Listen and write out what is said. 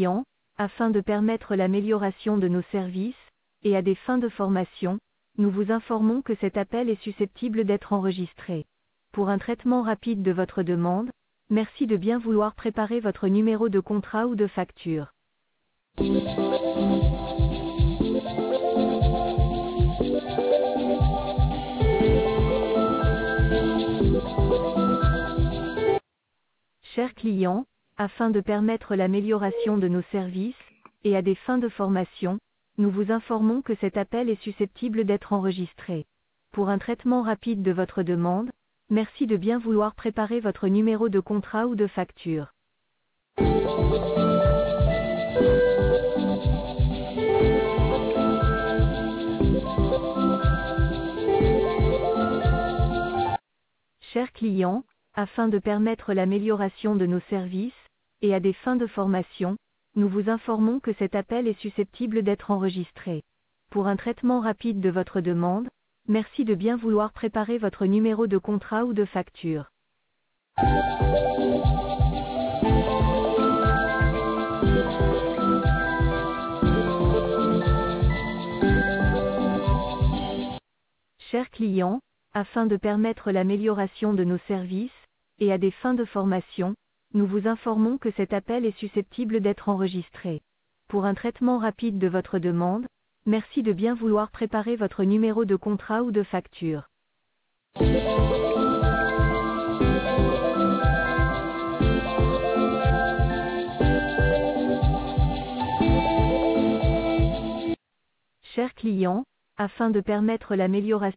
clients, afin de permettre l'amélioration de nos services, et à des fins de formation, nous vous informons que cet appel est susceptible d'être enregistré. Pour un traitement rapide de votre demande, merci de bien vouloir préparer votre numéro de contrat ou de facture. Chers clients, afin de permettre l'amélioration de nos services, et à des fins de formation, nous vous informons que cet appel est susceptible d'être enregistré. Pour un traitement rapide de votre demande, merci de bien vouloir préparer votre numéro de contrat ou de facture. Chers clients, afin de permettre l'amélioration de nos services, et à des fins de formation, nous vous informons que cet appel est susceptible d'être enregistré. Pour un traitement rapide de votre demande, merci de bien vouloir préparer votre numéro de contrat ou de facture. Chers clients, afin de permettre l'amélioration de nos services, et à des fins de formation, nous vous informons que cet appel est susceptible d'être enregistré. Pour un traitement rapide de votre demande, merci de bien vouloir préparer votre numéro de contrat ou de facture. Chers clients, afin de permettre l'amélioration